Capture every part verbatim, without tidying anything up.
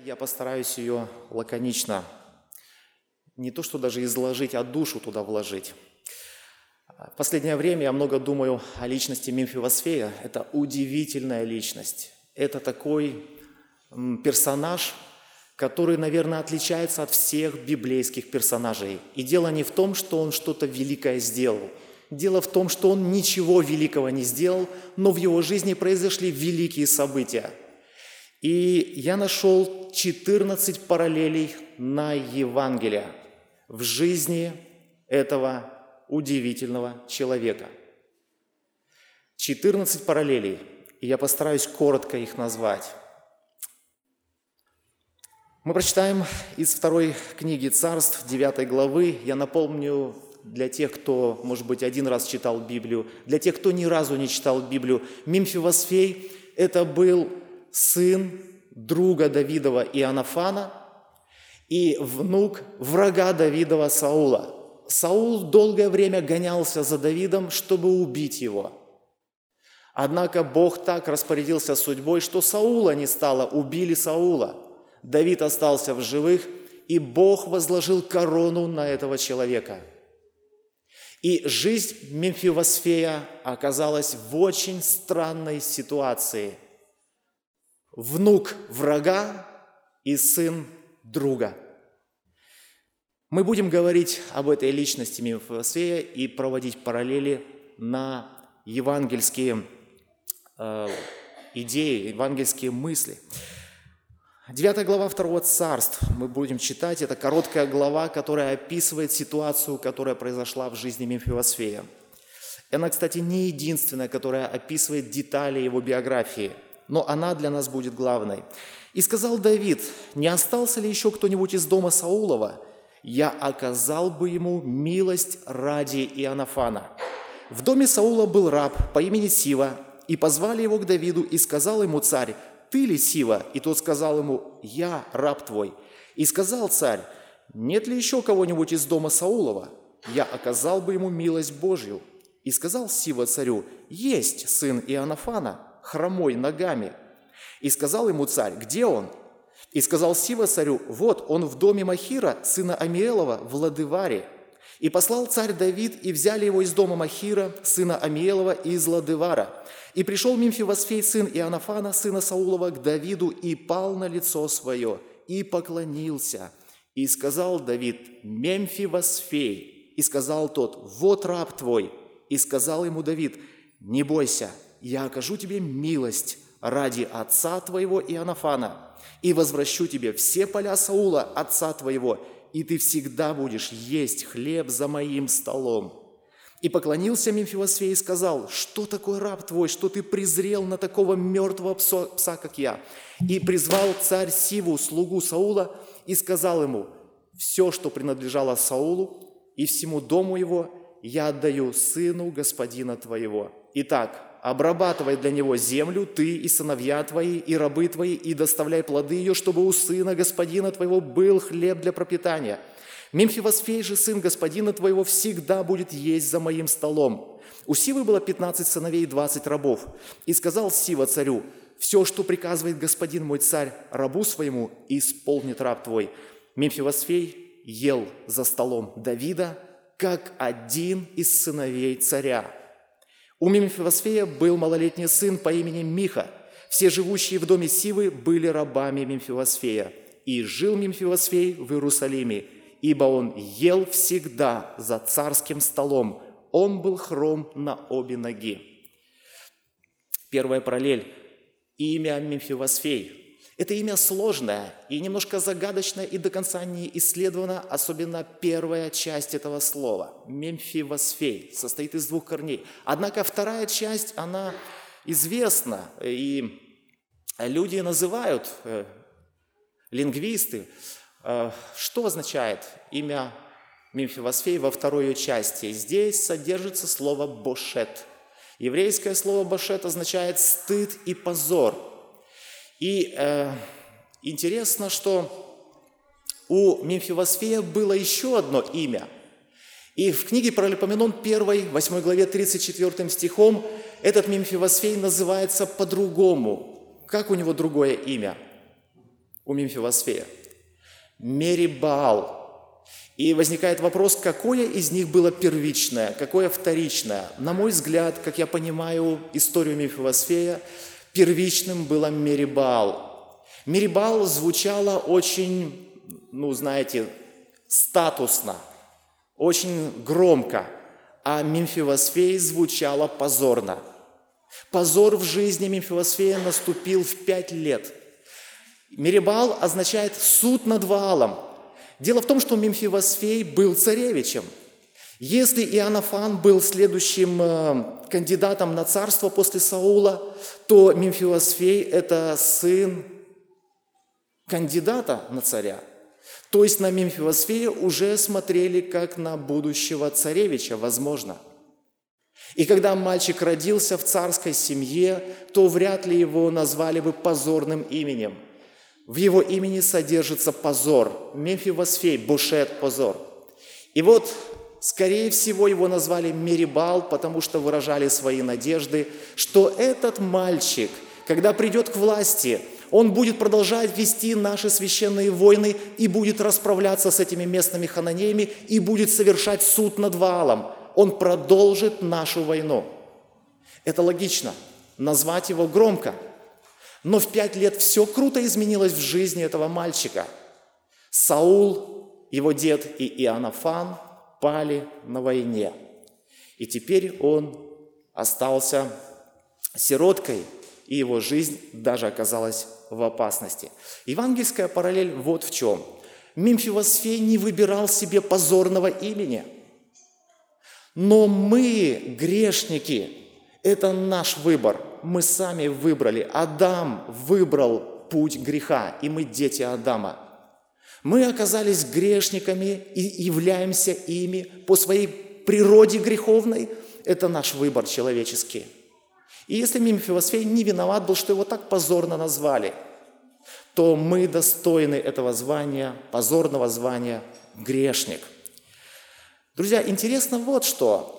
я постараюсь ее лаконично, не то что даже изложить, а душу туда вложить. В последнее время я много думаю о личности Мемфивосфея. Это удивительная личность. Это такой персонаж, который, наверное, отличается от всех библейских персонажей. И дело не в том, что он что-то великое сделал. Дело в том, что он ничего великого не сделал, но в его жизни произошли великие события. И я нашел четырнадцать параллелей на Евангелие в жизни этого удивительного человека. четырнадцать параллелей, и я постараюсь коротко их назвать. Мы прочитаем из второй книги Царств, девятой главы. Я напомню для тех, кто, может быть, один раз читал Библию, для тех, кто ни разу не читал Библию, Мемфивосфей – это был сын друга Давидова Иоаннафана и внук врага Давидова Саула. Саул долгое время гонялся за Давидом, чтобы убить его. Однако Бог так распорядился судьбой, что Саула не стало, убили Саула. Давид остался в живых, и Бог возложил корону на этого человека. И жизнь Мемфивосфея оказалась в очень странной ситуации. Внук врага и сын друга. Мы будем говорить об этой личности Мемфивосфея и проводить параллели на евангельские э, идеи, евангельские мысли. Девятая глава второго Царств мы будем читать. Это короткая глава, которая описывает ситуацию, которая произошла в жизни Мемфивосфея. Она, кстати, не единственная, которая описывает детали его биографии, но она для нас будет главной. «И сказал Давид: не остался ли еще кто-нибудь из дома Саулова? Я оказал бы ему милость ради Иоаннафана. В доме Саула был раб по имени Сива, и позвали его к Давиду, и сказал ему царь: ты ли Сива? И тот сказал ему: я раб твой. И сказал царь: нет ли еще кого-нибудь из дома Саулова? Я оказал бы ему милость Божью. И сказал Сива царю: есть сын Иоаннафана, хромой ногами. И сказал ему царь: где он? И сказал Сива царю: вот он в доме Махира, сына Амиэлова, в Лодеваре. И послал царь Давид, и взяли его из дома Махира, сына Амиэлова, из Лодевара. И пришел Мемфивосфей, сын Иоаннафана, сына Саулова, к Давиду, и пал на лицо свое, и поклонился. И сказал Давид: Мемфивосфей. И сказал тот: вот раб твой. И сказал ему Давид: не бойся, я окажу тебе милость ради отца твоего Иоаннафана, и возвращу тебе все поля Саула, отца твоего, и ты всегда будешь есть хлеб за моим столом. И поклонился Мемфивосфей и сказал: что такое раб твой, что ты презрел на такого мертвого пса, пса, как я? И призвал царь Сиву, слугу Саула, и сказал ему: все, что принадлежало Саулу и всему дому его, я отдаю сыну господина твоего. Итак, обрабатывай для него землю, ты и сыновья твои, и рабы твои, и доставляй плоды ее, чтобы у сына господина твоего был хлеб для пропитания. Мемфивосфей же, сын господина твоего, всегда будет есть за моим столом. У Сивы было пятнадцать сыновей и двадцать рабов. И сказал Сива царю: все, что приказывает господин мой царь рабу своему, исполнит раб твой. Мемфивосфей ел за столом Давида, как один из сыновей царя. У Мемфивосфея был малолетний сын по имени Миха. Все живущие в доме Сивы были рабами Мемфивосфея. И жил Мемфивосфей в Иерусалиме, ибо он ел всегда за царским столом. Он был хром на обе ноги. Первая параллель. Имя Мемфивосфей. Это имя сложное и немножко загадочное, и до конца не исследовано, особенно первая часть этого слова. Мемфивосфей состоит из двух корней. Однако вторая часть, она известна, и люди называют, э, лингвисты, э, что означает имя Мемфивосфей во второй ее части. Здесь содержится слово «бошет». Еврейское слово «бошет» означает «стыд» и «позор». И э, интересно, что у Мемфивосфея было еще одно имя. И в книге Паралипоменон первой, восьмой главе, тридцать четвёртым стихом этот Мемфивосфей называется по-другому. Как у него другое имя? у Мемфивосфея? Мерибаал. И возникает вопрос, какое из них было первичное, какое вторичное. На мой взгляд, как я понимаю историю Мемфивосфея, первичным было Мерибаал. Мерибаал звучало очень, ну, знаете, статусно, очень громко, а Мемфивосфей звучало позорно. Позор в жизни Мемфивосфея наступил в пять лет. Мерибаал означает «суд над Ваалом». Дело в том, что Мемфивосфей был царевичем. Если Иоаннафан был следующим э, кандидатом на царство после Саула, то Мемфивосфей – это сын кандидата на царя. То есть на Мемфивосфея уже смотрели как на будущего царевича, возможно. И когда мальчик родился в царской семье, то вряд ли его назвали бы позорным именем. В его имени содержится позор. Мемфивосфей, Бошет, позор. И вот, скорее всего, его назвали Мерибаал, потому что выражали свои надежды, что этот мальчик, когда придет к власти, он будет продолжать вести наши священные войны и будет расправляться с этими местными хананеями и будет совершать суд над Ваалом. Он продолжит нашу войну. Это логично. Назвать его громко. Но в пять лет все круто изменилось в жизни этого мальчика. Саул, его дед и Иоаннафан пали на войне. И теперь он остался сироткой, и его жизнь даже оказалась в опасности. Евангельская параллель вот в чем. Мемфивосфей не выбирал себе позорного имени. Но мы, грешники, это наш выбор. Мы сами выбрали. Адам выбрал путь греха, и мы дети Адама. Мы оказались грешниками и являемся ими по своей природе греховной. Это наш выбор человеческий. И если Мемфивосфей не виноват был, что его так позорно назвали, то мы достойны этого звания, позорного звания грешник. Друзья, интересно вот что.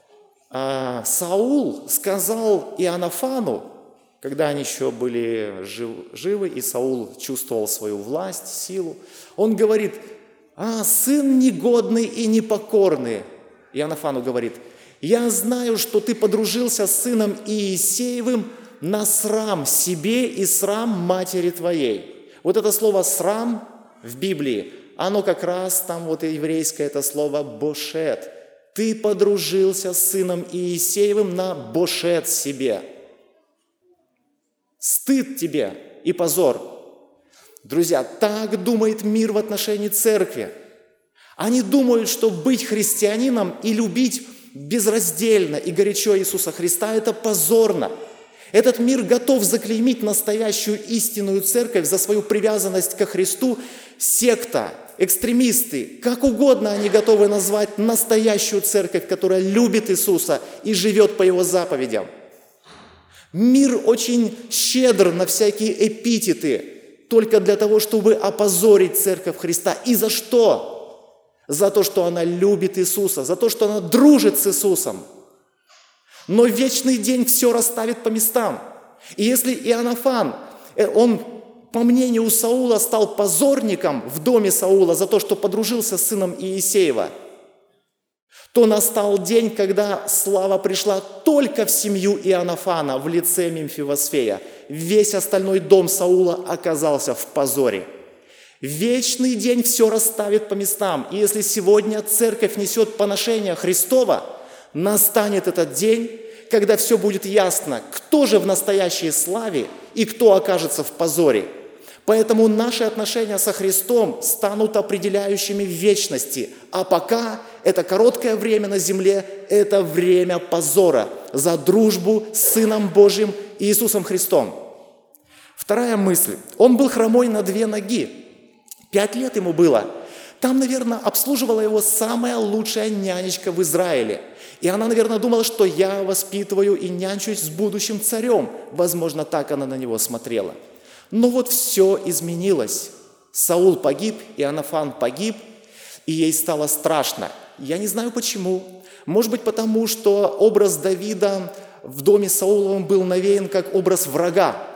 Саул сказал Иоаннафану, когда они еще были живы, и Саул чувствовал свою власть, силу, он говорит: «А, сын негодный и непокорный». Иоаннафану говорит: «Я знаю, что ты подружился с сыном Иисеевым на срам себе и срам матери твоей». Вот это слово «срам» в Библии, оно как раз там вот еврейское это слово «бошет». Ты подружился с сыном Иисеевым на бошет себе. Стыд тебе и позор. Друзья, так думает мир в отношении церкви. Они думают, что быть христианином и любить безраздельно и горячо Иисуса Христа – это позорно. Этот мир готов заклеймить настоящую истинную церковь за свою привязанность ко Христу. Секта, экстремисты, как угодно они готовы назвать настоящую церковь, которая любит Иисуса и живет по Его заповедям. Мир очень щедр на всякие эпитеты, только для того, чтобы опозорить церковь Христа. И за что? За то, что она любит Иисуса, за то, что она дружит с Иисусом. Но в вечный день все расставит по местам. И если Иоаннафан, он, по мнению Саула, стал позорником в доме Саула за то, что подружился с сыном Иисеева, то настал день, когда слава пришла только в семью Иоаннафана в лице Мемфивосфея. Весь остальной дом Саула оказался в позоре. Вечный день все расставит по местам. И если сегодня церковь несет поношение Христова, настанет этот день, когда все будет ясно, кто же в настоящей славе и кто окажется в позоре. Поэтому наши отношения со Христом станут определяющими в вечности. А пока это короткое время на земле, это время позора за дружбу с Сыном Божьим Иисусом Христом. Вторая мысль. Он был хромой на две ноги. Пять лет ему было. Там, наверное, обслуживала его самая лучшая нянечка в Израиле. И она, наверное, думала, что я воспитываю и нянчусь с будущим царем. Возможно, так она на него смотрела. Но вот все изменилось. Саул погиб, Иоаннафан погиб, и ей стало страшно. Я не знаю почему. Может быть, потому что образ Давида в доме Сауловом был навеян как образ врага.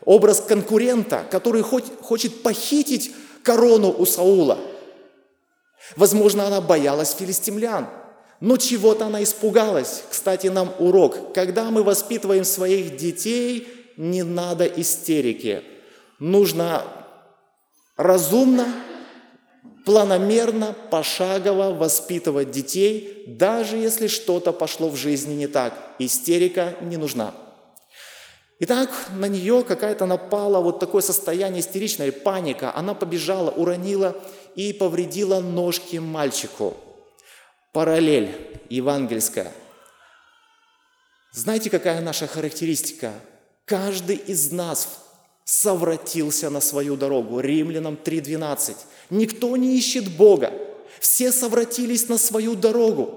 образ конкурента, который хочет похитить корону у Саула. Возможно, она боялась филистимлян, но чего-то она испугалась. Кстати, нам урок. Когда мы воспитываем своих детей, не надо истерики. Нужно разумно, планомерно, пошагово воспитывать детей, даже если что-то пошло в жизни не так. Истерика не нужна. Итак, на нее какая-то напала вот такое состояние истеричное, паника. Она побежала, уронила и повредила ножки мальчику. Параллель евангельская. Знаете, какая наша характеристика? Каждый из нас совратился на свою дорогу. Римлянам три двенадцать. Никто не ищет Бога. Все совратились на свою дорогу.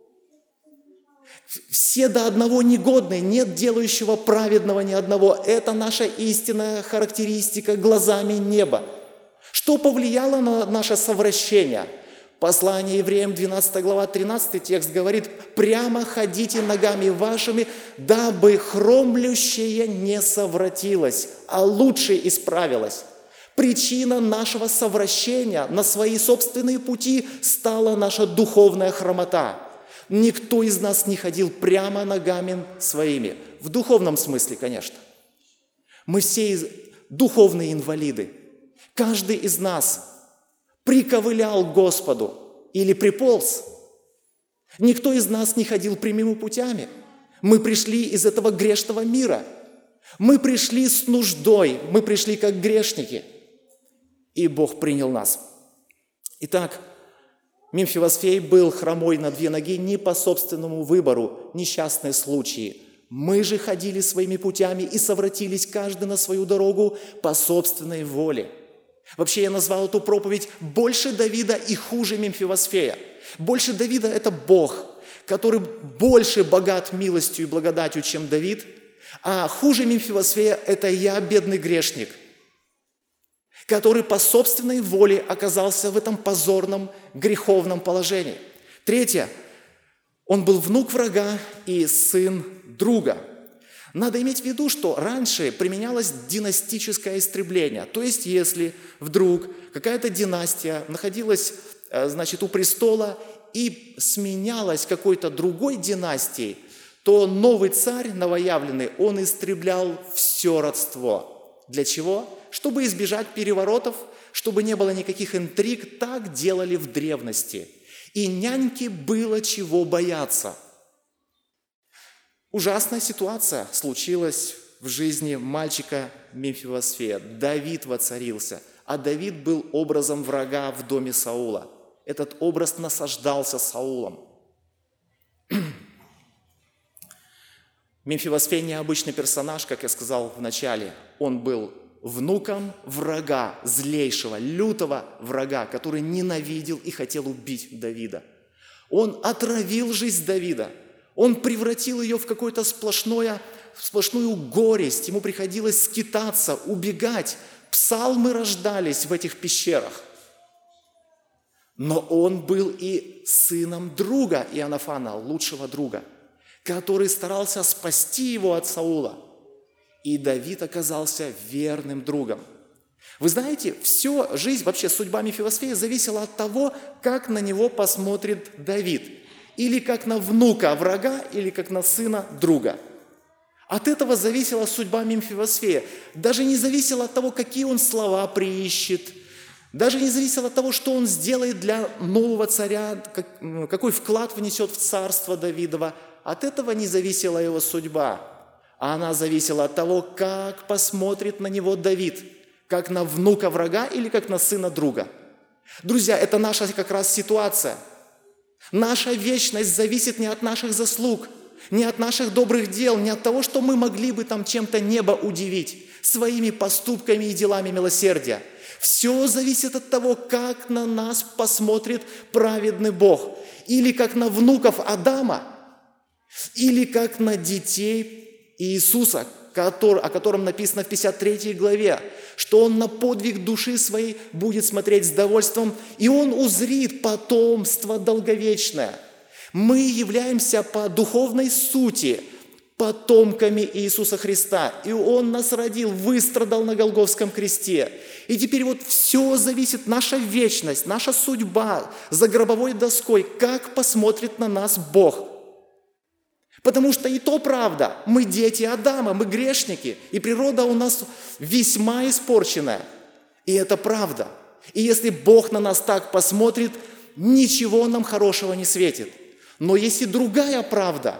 Все до одного негодные, нет делающего праведного ни одного. Это наша истинная характеристика глазами неба. Что повлияло на наше совращение? Послание евреям, двенадцатая глава, тринадцатый текст говорит: «Прямо ходите ногами вашими, дабы хромлющее не совратилось, а лучше исправилось». Причина нашего совращения на свои собственные пути стала наша духовная хромота. Никто из нас не ходил прямо ногами своими. В духовном смысле, конечно. Мы все духовные инвалиды. Каждый из нас приковылял к Господу или приполз. Никто из нас не ходил прямыми путями. Мы пришли из этого грешного мира. Мы пришли с нуждой, мы пришли как грешники. И Бог принял нас. Итак, Мемфивосфей был хромой на две ноги не по собственному выбору, несчастные случаи. Мы же ходили своими путями и совратились каждый на свою дорогу по собственной воле. Вообще я назвал эту проповедь «Больше Давида и хуже Мемфивосфея». Больше Давида – это Бог, который больше богат милостью и благодатью, чем Давид, а хуже Мемфивосфея – это я, бедный грешник, который по собственной воле оказался в этом позорном, греховном положении. Третье. Он был внук врага и сын друга. Надо иметь в виду, что раньше применялось династическое истребление. То есть, если вдруг какая-то династия находилась, значит, у престола и сменялась какой-то другой династией, то новый царь, новоявленный, он истреблял все родство. Для чего? Чтобы избежать переворотов, чтобы не было никаких интриг. Так делали в древности. И няньке было чего бояться. Ужасная ситуация случилась в жизни мальчика Мемфивосфея. Давид воцарился, а Давид был образом врага в доме Саула. Этот образ насаждался Саулом. Мемфивосфей необычный персонаж, как я сказал в начале. Он был внуком врага, злейшего, лютого врага, который ненавидел и хотел убить Давида. Он отравил жизнь Давида. Он превратил ее в какое-то сплошное, сплошную горесть. Ему приходилось скитаться, убегать. Псалмы рождались в этих пещерах. Но он был и сыном друга Иоаннафана, лучшего друга, который старался спасти его от Саула. И Давид оказался верным другом. Вы знаете, всю жизнь, вообще судьба Мемфивосфея зависела от того, как на него посмотрит Давид. Или как на внука врага, или как на сына друга. От этого зависела судьба Мемфивосфея. Даже не зависело от того, какие он слова приищет. Даже не зависело от того, что он сделает для нового царя, какой вклад внесет в царство Давидова. От этого не зависела его судьба. А она зависела от того, как посмотрит на него Давид. Как на внука врага или как на сына друга. Друзья, это наша как раз ситуация. Наша вечность зависит не от наших заслуг, не от наших добрых дел, не от того, что мы могли бы там чем-то небо удивить своими поступками и делами милосердия. Все зависит от того, как на нас посмотрит праведный Бог. Или как на внуков Адама, или как на детей Иисуса, о котором написано в пятьдесят третьей главе, что Он на подвиг души своей будет смотреть с довольством, и Он узрит потомство долговечное. Мы являемся по духовной сути потомками Иисуса Христа. И Он нас родил, выстрадал на Голгофском кресте. И теперь вот все зависит, наша вечность, наша судьба за гробовой доской, как посмотрит на нас Бог. Потому что и то правда, мы дети Адама, мы грешники, и природа у нас весьма испорченная. И это правда. И если Бог на нас так посмотрит, ничего нам хорошего не светит. Но есть и другая правда.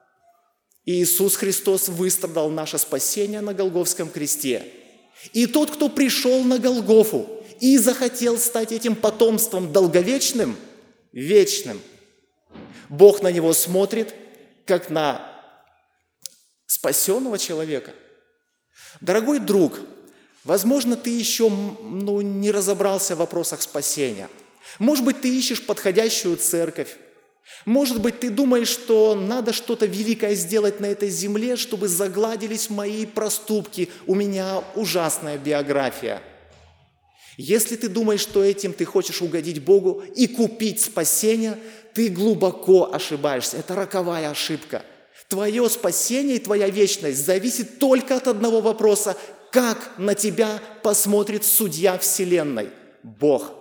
Иисус Христос выстрадал наше спасение на Голгофском кресте. И тот, кто пришел на Голгофу и захотел стать этим потомством долговечным, вечным, Бог на него смотрит, как на спасенного человека. Дорогой друг, возможно, ты еще ну, не разобрался в вопросах спасения. Может быть, ты ищешь подходящую церковь. Может быть, ты думаешь, что надо что-то великое сделать на этой земле, чтобы загладились мои проступки. У меня ужасная биография. Если ты думаешь, что этим ты хочешь угодить Богу и купить спасение, ты глубоко ошибаешься. Это роковая ошибка. Твое спасение и твоя вечность зависит только от одного вопроса. Как на тебя посмотрит судья вселенной? Бог.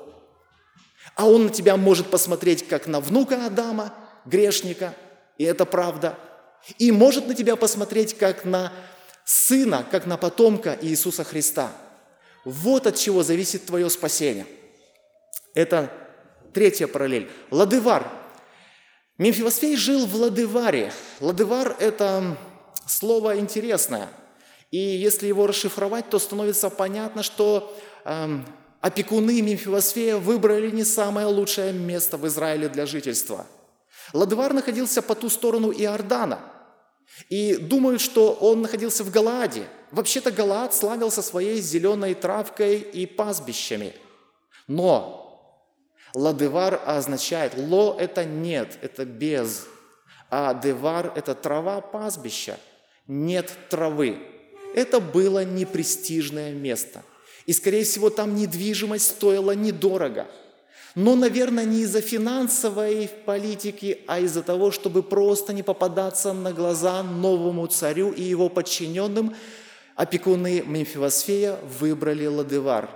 А Он на тебя может посмотреть как на внука Адама, грешника, и это правда. И может на тебя посмотреть как на сына, как на потомка Иисуса Христа. Вот от чего зависит твое спасение. Это третья параллель. Лодевар. Мемфивосфей жил в Лодеваре. Лодевар – это слово интересное. И если его расшифровать, то становится понятно, что эм, опекуны Мемфивосфея выбрали не самое лучшее место в Израиле для жительства. Лодевар находился по ту сторону Иордана. И думают, что он находился в Галааде. Вообще-то Галаад славился своей зеленой травкой и пастбищами. Но Лодевар означает, ло – это нет, это без, а девар – это трава, пастбища. Нет травы. Это было непрестижное место. И, скорее всего, там недвижимость стоила недорого. Но, наверное, не из-за финансовой политики, а из-за того, чтобы просто не попадаться на глаза новому царю и его подчиненным, опекуны Мемфивосфея выбрали Лодевар.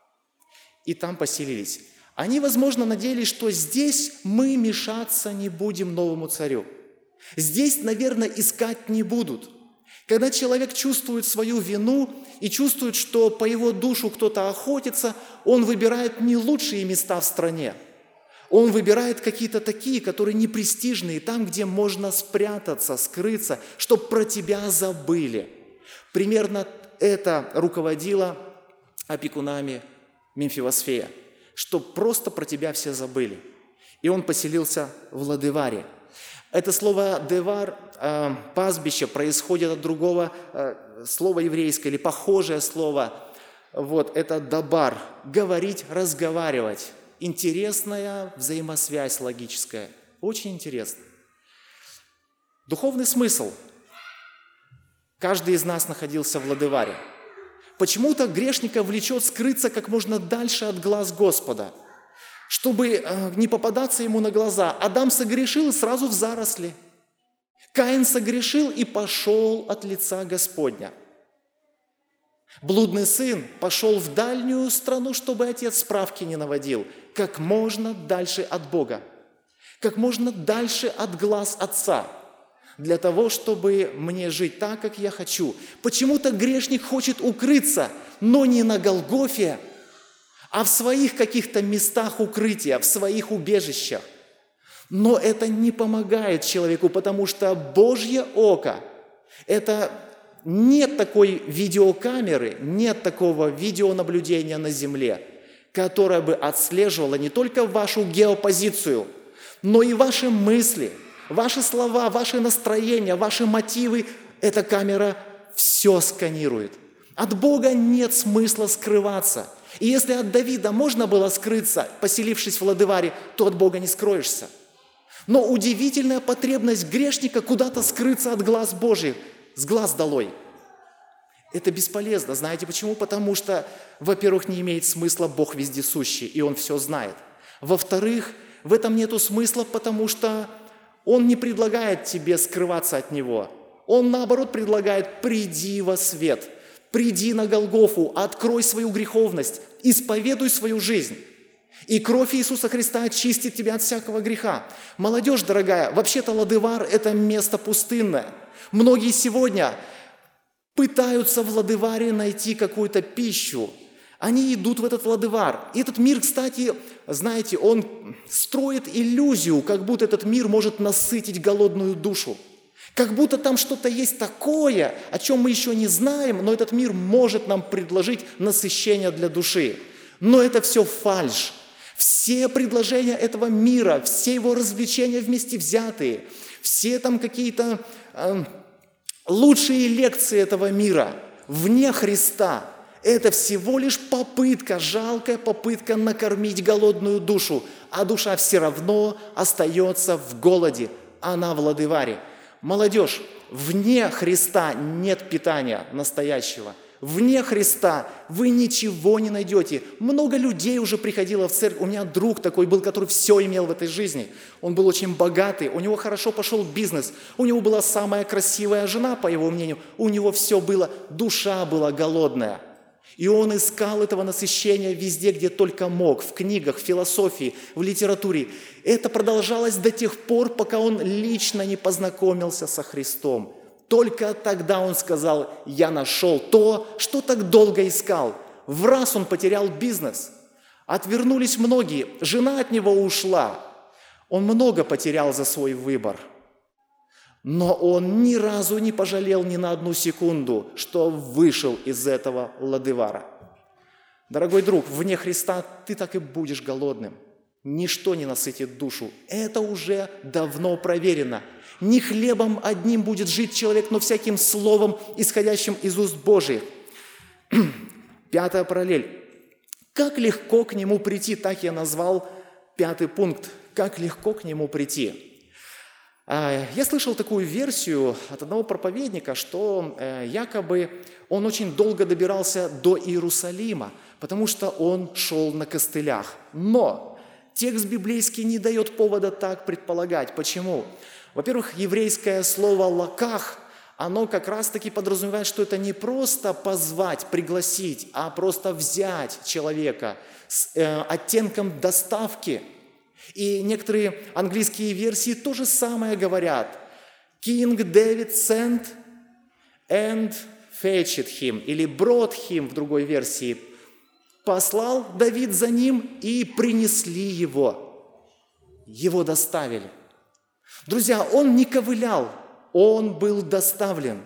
И там поселились. Они, возможно, надеялись, что здесь мы мешаться не будем новому царю. Здесь, наверное, искать не будут. Когда человек чувствует свою вину и чувствует, что по его душу кто-то охотится, он выбирает не лучшие места в стране. Он выбирает какие-то такие, которые непрестижные, там, где можно спрятаться, скрыться, чтобы про тебя забыли. Примерно это руководило опекунами Мемфивосфея, чтобы просто про тебя все забыли. И он поселился в Лодеваре. Это слово «девар», э, «пастбище», происходит от другого э, слова еврейского, или похожее слово. Вот, это «дабар», говорить, разговаривать. Интересная взаимосвязь логическая. Очень интересно. Духовный смысл. Каждый из нас находился в Лодеваре. Почему-то грешника влечет скрыться как можно дальше от глаз Господа, чтобы не попадаться ему на глаза. Адам согрешил и сразу в заросли. Каин согрешил и пошел от лица Господня. Блудный сын пошел в дальнюю страну, чтобы отец справки не наводил. Как можно дальше от Бога. Как можно дальше от глаз отца. Для того, чтобы мне жить так, как я хочу. Почему-то грешник хочет укрыться, но не на Голгофе, а в своих каких-то местах укрытия, в своих убежищах. Но это не помогает человеку, потому что Божье око – это нет такой видеокамеры, нет такого видеонаблюдения на земле, которое бы отслеживало не только вашу геопозицию, но и ваши мысли, ваши слова, ваши настроения, ваши мотивы. Эта камера все сканирует. От Бога нет смысла скрываться. И если от Давида можно было скрыться, поселившись в Лодеваре, то от Бога не скроешься. Но удивительная потребность грешника куда-то скрыться от глаз Божьих, с глаз долой. Это бесполезно. Знаете почему? Потому что, во-первых, не имеет смысла Бог вездесущий, и Он все знает. Во-вторых, в этом нету смысла, потому что Он не предлагает тебе скрываться от Него. Он, наоборот, предлагает: приди во свет, приди на Голгофу, открой свою греховность, исповедуй свою жизнь. И кровь Иисуса Христа очистит тебя от всякого греха. Молодежь дорогая, вообще-то Лодевар – это место пустынное. Многие сегодня пытаются в Лодеваре найти какую-то пищу. Они идут в этот Лодевар. И этот мир, кстати, знаете, он строит иллюзию, как будто этот мир может насытить голодную душу. Как будто там что-то есть такое, о чем мы еще не знаем, но этот мир может нам предложить насыщение для души. Но это все фальшь. Все предложения этого мира, все его развлечения вместе взятые, все там какие-то э, лучшие лекции этого мира вне Христа, это всего лишь попытка, жалкая попытка накормить голодную душу, а душа все равно остается в голоде, она в Лодеваре. Молодежь, вне Христа нет питания настоящего. Вне Христа вы ничего не найдете. Много людей уже приходило в церковь. У меня друг такой был, который все имел в этой жизни. Он был очень богатый, у него хорошо пошел бизнес, у него была самая красивая жена, по его мнению. У него все было, душа была голодная. И он искал этого насыщения везде, где только мог, в книгах, в философии, в литературе. Это продолжалось до тех пор, пока он лично не познакомился со Христом. Только тогда он сказал: я нашел то, что так долго искал. В раз он потерял бизнес. Отвернулись многие, жена от него ушла. Он много потерял за свой выбор. Но он ни разу не пожалел ни на одну секунду, что вышел из этого Лодевара. Дорогой друг, вне Христа ты так и будешь голодным. Ничто не насытит душу. Это уже давно проверено. Не хлебом одним будет жить человек, но всяким словом, исходящим из уст Божьих. Пятая параллель. Как легко к нему прийти, так я назвал пятый пункт. Как легко к нему прийти. Я слышал такую версию от одного проповедника, что якобы он очень долго добирался до Иерусалима, потому что он шел на костылях. Но текст библейский не дает повода так предполагать. Почему? Во-первых, еврейское слово «лаках», оно как раз-таки подразумевает, что это не просто позвать, пригласить, а просто взять человека с э, оттенком доставки. И некоторые английские версии то же самое говорят. King David sent and fetched him, или brought him в другой версии. Послал Давид за ним и принесли его. Его доставили. Друзья, он не ковылял, он был доставлен.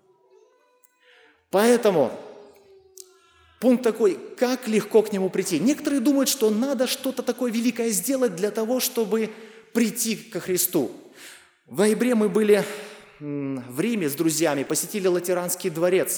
Поэтому пункт такой: как легко к нему прийти. Некоторые думают, что надо что-то такое великое сделать для того, чтобы прийти ко Христу. В ноябре мы были в Риме с друзьями, посетили Латеранский дворец.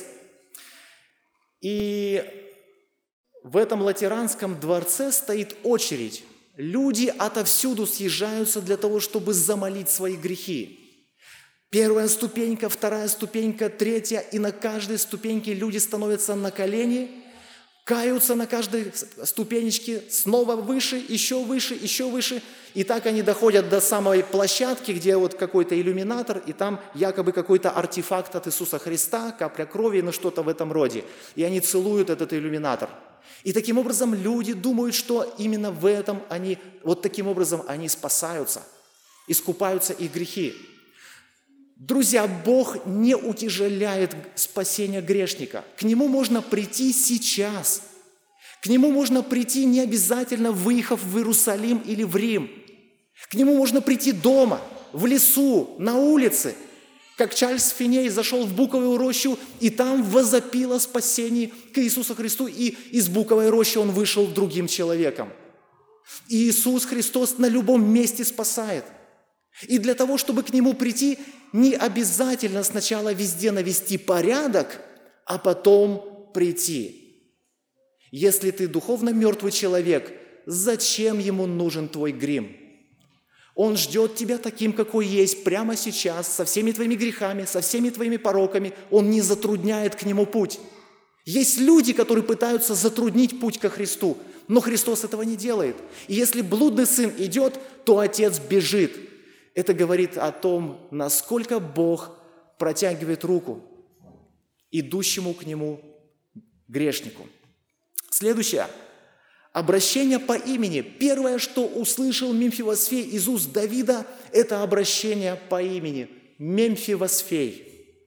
И в этом Латеранском дворце стоит очередь. Люди отовсюду съезжаются для того, чтобы замолить свои грехи. Первая ступенька, вторая ступенька, третья, и на каждой ступеньке люди становятся на колени, каются на каждой ступенечке, снова выше, еще выше, еще выше. И так они доходят до самой площадки, где вот какой-то иллюминатор, и там якобы какой-то артефакт от Иисуса Христа, капля крови, ну что-то в этом роде. И они целуют этот иллюминатор. И таким образом люди думают, что именно в этом они, вот таким образом они спасаются, искупаются их грехи. Друзья, Бог не утяжеляет спасение грешника. К Нему можно прийти сейчас. К Нему можно прийти не обязательно, выехав в Иерусалим или в Рим. К Нему можно прийти дома, в лесу, на улице. Как Чарльз Финей зашел в буковую рощу, и там возопил о спасении к Иисусу Христу, и из буковой рощи он вышел другим человеком. И Иисус Христос на любом месте спасает. И для того, чтобы к Нему прийти, не обязательно сначала везде навести порядок, а потом прийти. Если ты духовно мертвый человек, зачем Ему нужен твой грим? Он ждет тебя таким, какой есть, прямо сейчас, со всеми твоими грехами, со всеми твоими пороками. Он не затрудняет к Нему путь. Есть люди, которые пытаются затруднить путь ко Христу, но Христос этого не делает. И если блудный сын идет, то отец бежит. Это говорит о том, насколько Бог протягивает руку идущему к нему грешнику. Следующее. Обращение по имени. Первое, что услышал Мемфивосфей из уст Давида, это обращение по имени. Мемфивосфей.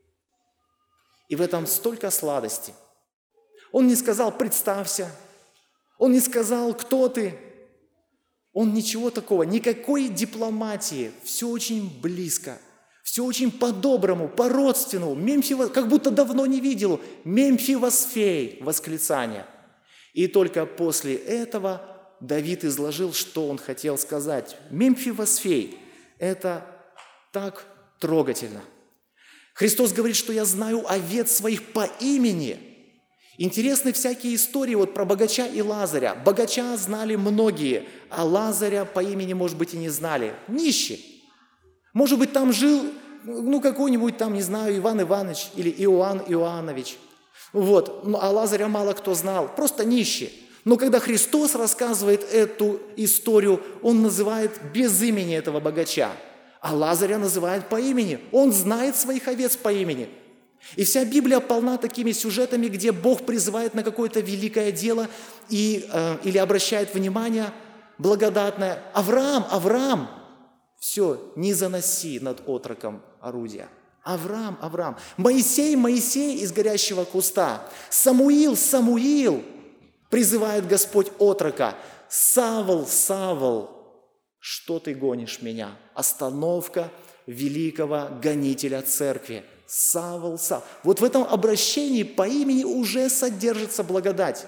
И в этом столько сладости. Он не сказал «представься», он не сказал «кто ты», он ничего такого, никакой дипломатии, все очень близко, все очень по-доброму, по-родственному, Мемфивос... как будто давно не видел, Мемфивосфей, восклицание. И только после этого Давид изложил, что он хотел сказать. Мемфивосфей – это так трогательно. Христос говорит, что я знаю овец своих по имени. Интересны всякие истории вот про богача и Лазаря. Богача знали многие, а Лазаря по имени, может быть, и не знали. Нищий. Может быть, там жил, ну, какой-нибудь там, не знаю, Иван Иванович или Иоанн Иоаннович. Вот. Ну, а Лазаря мало кто знал. Просто нищий. Но когда Христос рассказывает эту историю, Он называет без имени этого богача. А Лазаря называет по имени. Он знает своих овец по имени. И вся Библия полна такими сюжетами, где Бог призывает на какое-то великое дело и, э, или обращает внимание благодатное. Авраам, Авраам, все, не заноси над отроком орудия. Авраам, Авраам. Моисей, Моисей из горящего куста. Самуил, Самуил, призывает Господь отрока. Савл, Савл, что ты гонишь меня? Остановка великого гонителя церкви. Савл, Савл. Вот в этом обращении по имени уже содержится благодать.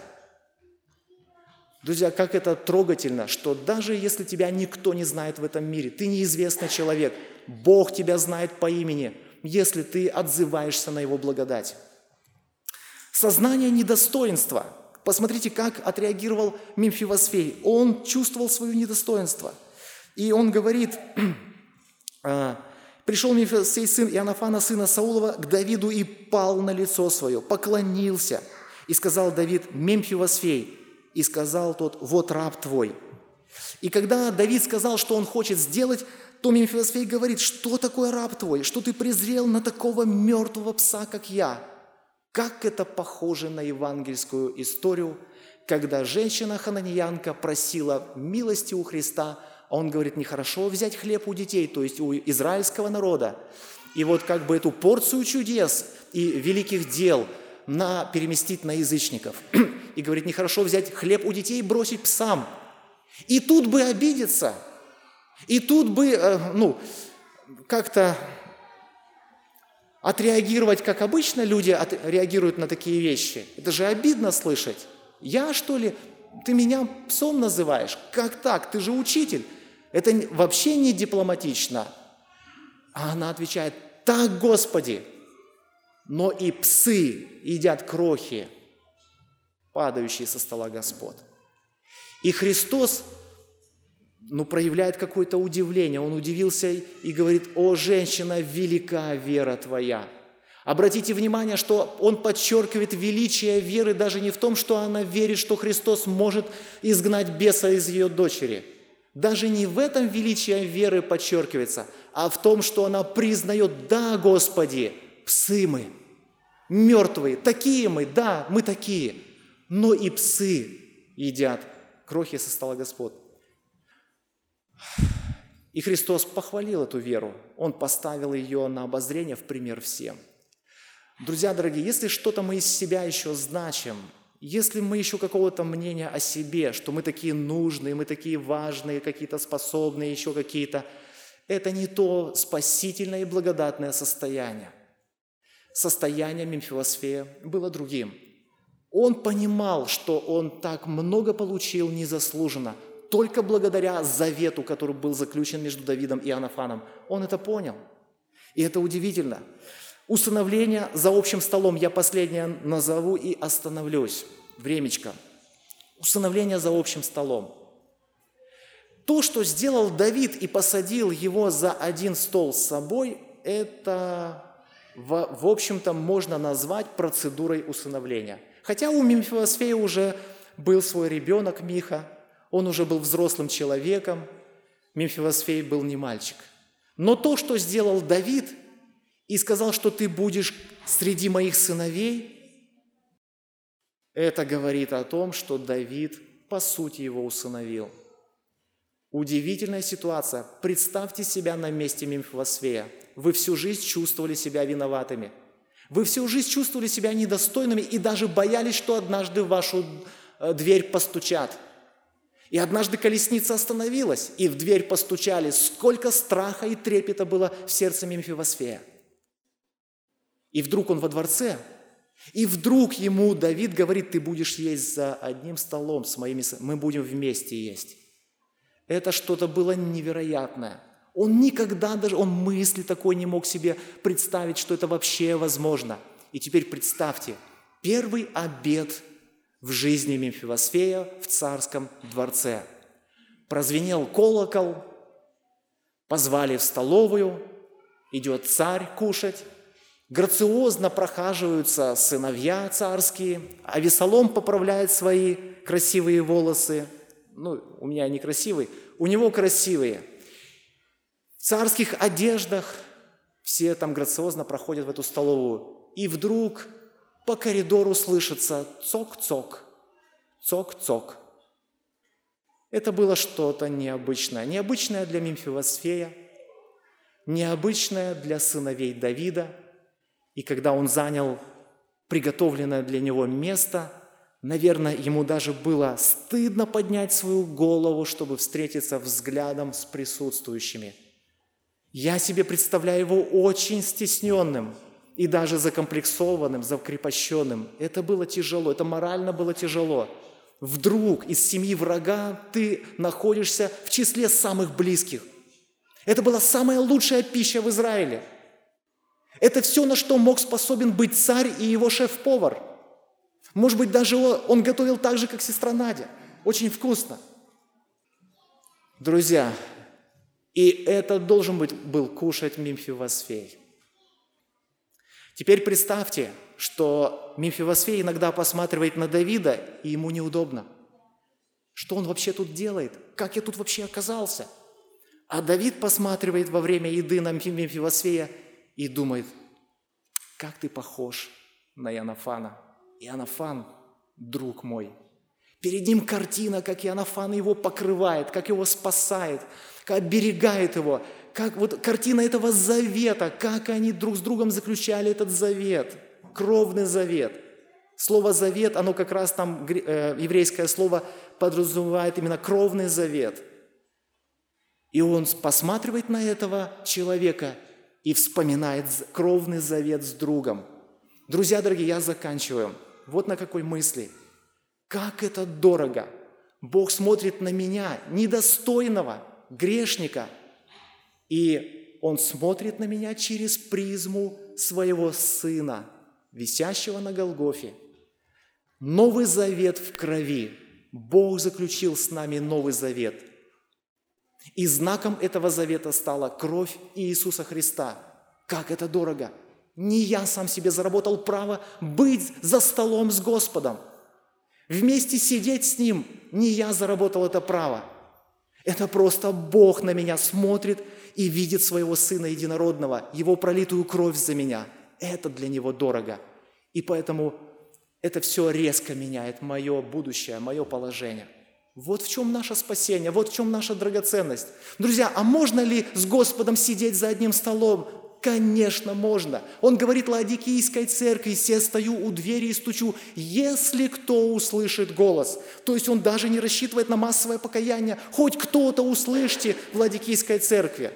Друзья, как это трогательно, что даже если тебя никто не знает в этом мире, ты неизвестный человек, Бог тебя знает по имени, если ты отзываешься на Его благодать. Сознание недостоинства. Посмотрите, как отреагировал Мемфивосфей. Он чувствовал свое недостоинство. И он говорит... Пришел Мемфивосфей, сын Иоаннафана, сына Саулова, к Давиду и пал на лицо свое, поклонился. И сказал Давид: Мемфивосфей. И сказал тот: вот раб твой. И когда Давид сказал, что он хочет сделать, то Мемфивосфей говорит: что такое раб твой? Что ты презрел на такого мертвого пса, как я? Как это похоже на евангельскую историю, когда женщина-хананеянка просила милости у Христа, а он говорит: нехорошо взять хлеб у детей, то есть у израильского народа. И вот как бы эту порцию чудес и великих дел на, переместить на язычников. И говорит: нехорошо взять хлеб у детей и бросить псам. И тут бы обидеться, и тут бы, ну, как-то отреагировать, как обычно люди реагируют на такие вещи. Это же обидно слышать. Я, что ли, ты меня псом называешь? Как так? Ты же учитель. Это вообще не дипломатично. А она отвечает: так, Господи, но и псы едят крохи, падающие со стола Господ. И Христос, ну, проявляет какое-то удивление. Он удивился и говорит: о, женщина, велика вера твоя. Обратите внимание, что он подчеркивает величие веры даже не в том, что она верит, что Христос может изгнать беса из ее дочери. Даже не в этом величие веры подчеркивается, а в том, что она признает: да, Господи, псы мы, мертвые, такие мы, да, мы такие, но и псы едят крохи со стола Господ. И Христос похвалил эту веру, Он поставил ее на обозрение в пример всем. Друзья дорогие, если что-то мы из себя еще значим, если мы еще какого-то мнения о себе, что мы такие нужные, мы такие важные, какие-то способные, еще какие-то, это не то спасительное и благодатное состояние. Состояние Мемфивосфея было другим. Он понимал, что он так много получил незаслуженно, только благодаря завету, который был заключен между Давидом и Иоаннафаном. Он это понял. И это удивительно. Усыновление за общим столом. Я последнее назову и остановлюсь. Времечко. Усыновление за общим столом. То, что сделал Давид и посадил его за один стол с собой, это, в, в общем-то, можно назвать процедурой усыновления. Хотя у Мемфивосфея уже был свой ребенок Миха, он уже был взрослым человеком, Мемфивосфей был не мальчик. Но то, что сделал Давид, и сказал, что ты будешь среди моих сыновей, это говорит о том, что Давид, по сути, его усыновил. Удивительная ситуация. Представьте себя на месте Мемфивосфея. Вы всю жизнь чувствовали себя виноватыми. Вы всю жизнь чувствовали себя недостойными и даже боялись, что однажды в вашу дверь постучат. И однажды колесница остановилась, и в дверь постучали. Сколько страха и трепета было в сердце Мемфивосфея. И вдруг он во дворце, и вдруг ему Давид говорит: ты будешь есть за одним столом с моими сынами, мы будем вместе есть. Это что-то было невероятное. Он никогда даже, он мысли такой не мог себе представить, что это вообще возможно. И теперь представьте, первый обед в жизни Мемфивосфея в царском дворце. Прозвенел колокол, позвали в столовую, идет царь кушать, грациозно прохаживаются сыновья царские, Авесолом поправляет свои красивые волосы. Ну, у меня они красивые, у него красивые. В царских одеждах все там грациозно проходят в эту столовую. И вдруг по коридору слышится цок-цок, цок-цок. Это было что-то необычное. Необычное для Мемфивосфея, необычное для сыновей Давида. И когда он занял приготовленное для него место, наверное, ему даже было стыдно поднять свою голову, чтобы встретиться взглядом с присутствующими. Я себе представляю его очень стесненным и даже закомплексованным, закрепощенным. Это было тяжело, это морально было тяжело. Вдруг из семьи врага ты находишься в числе самых близких. Это была самая лучшая пища в Израиле. Это все, на что мог способен быть царь и его шеф-повар. Может быть, даже он готовил так же, как сестра Надя. Очень вкусно. Друзья, и это должен быть, был кушать Мемфивосфей. Теперь представьте, что Мемфивосфей иногда посматривает на Давида, и ему неудобно. Что он вообще тут делает? Как я тут вообще оказался? А Давид посматривает во время еды на Мемфивосфея и думает: как ты похож на Иоаннафана. Иоаннафан, друг мой. Перед ним картина, как Иоаннафан его покрывает, как его спасает, как оберегает его, как вот картина этого завета, как они друг с другом заключали этот завет, кровный завет. Слово «завет», оно как раз там, э, еврейское слово, подразумевает именно кровный завет. И он посматривает на этого человека и вспоминает кровный завет с другом. Друзья дорогие, я заканчиваю. Вот на какой мысли. Как это дорого! Бог смотрит на меня, недостойного, грешника, и Он смотрит на меня через призму своего Сына, висящего на Голгофе. Новый завет в крови. Бог заключил с нами новый завет. И знаком этого завета стала кровь Иисуса Христа. Как это дорого! Не я сам себе заработал право быть за столом с Господом. Вместе сидеть с Ним не я заработал это право. Это просто Бог на меня смотрит и видит своего Сына Единородного, Его пролитую кровь за меня. Это для Него дорого. И поэтому это все резко меняет мое будущее, мое положение. Вот в чем наше спасение, вот в чем наша драгоценность. Друзья, а можно ли с Господом сидеть за одним столом? Конечно, можно. Он говорит Лаодикийской церкви: «Се стою у двери и стучу, если кто услышит голос». То есть он даже не рассчитывает на массовое покаяние. Хоть кто-то услышьте в Лаодикийской церкви.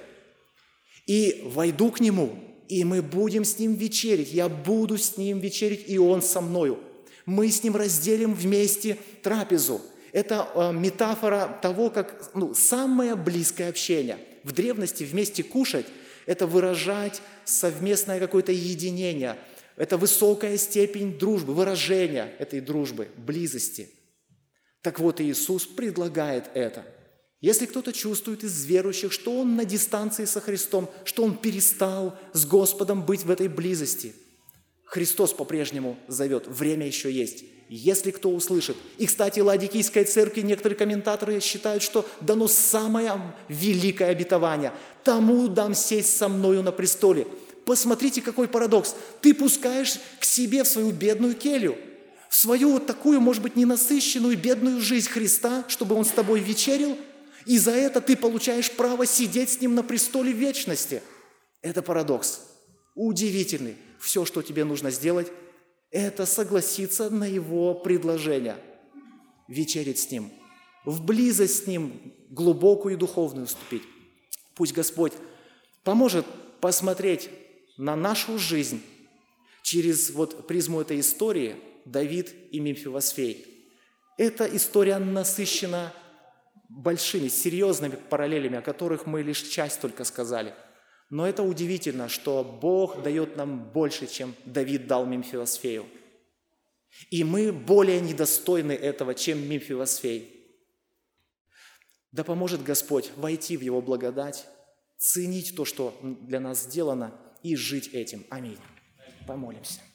И войду к нему, и мы будем с ним вечерить. Я буду с ним вечерить, и он со мною. Мы с ним разделим вместе трапезу. Это э, метафора того, как ну, самое близкое общение. В древности вместе кушать – это выражать совместное какое-то единение. Это высокая степень дружбы, выражения этой дружбы, близости. Так вот, Иисус предлагает это. Если кто-то чувствует из верующих, что он на дистанции со Христом, что он перестал с Господом быть в этой близости, Христос по-прежнему зовет, время еще есть. Если кто услышит. И, кстати, Лаодикийской церкви некоторые комментаторы считают, что дано самое великое обетование. Тому дам сесть со мною на престоле. Посмотрите, какой парадокс. Ты пускаешь к себе в свою бедную келью, в свою вот такую, может быть, ненасыщенную бедную жизнь Христа, чтобы Он с тобой вечерил, и за это ты получаешь право сидеть с Ним на престоле вечности. Это парадокс. Удивительный. Все, что тебе нужно сделать, это согласиться на Его предложение. Вечерить с Ним, в близость с Ним, глубокую и духовную вступить. Пусть Господь поможет посмотреть на нашу жизнь через вот призму этой истории Давид и Мемфивосфей. Эта история насыщена большими, серьезными параллелями, о которых мы лишь часть только сказали. Но это удивительно, что Бог дает нам больше, чем Давид дал Мемфивосфею. И мы более недостойны этого, чем Мемфивосфей. Да поможет Господь войти в Его благодать, ценить то, что для нас сделано, и жить этим. Аминь. Помолимся.